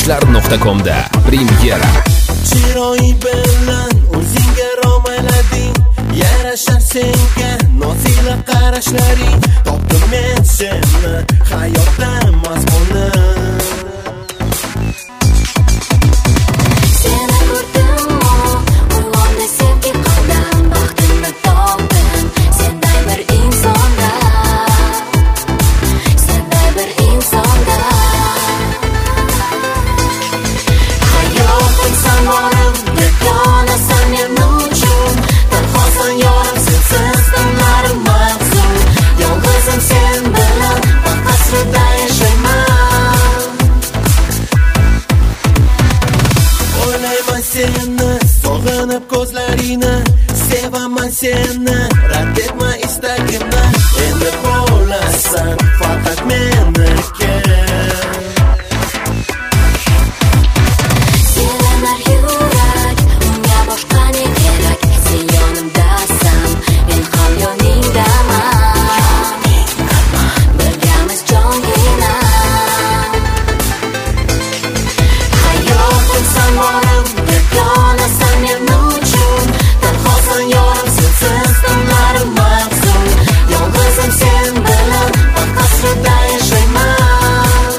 yoshlar.com'da premyera. Chiroyi bilan o'zingga romaylading, yarashar senga nozila qarashlaring. Topdim men seni hayotda mazmuni. Sog'inib ko'zlaringni, sevaman seni, rad etma istagimni. Endi bo'lasan faqat meniki. Sevanar yurak, unga boshqa ne kerak? Sen yonimdasan, men ham yoningdaman. Birgamiz jongina. Hayotim samorim, yonasan men uchun. Tanhosan yorim, sensiz tunlarim mahzun. Yolg'izim sen bilan, qasrida yashayman.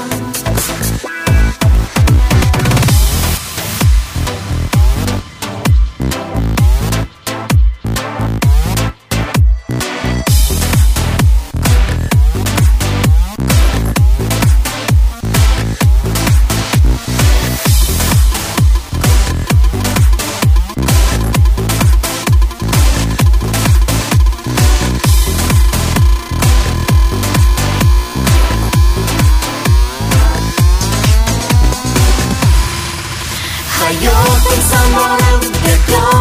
Hayotim samorim,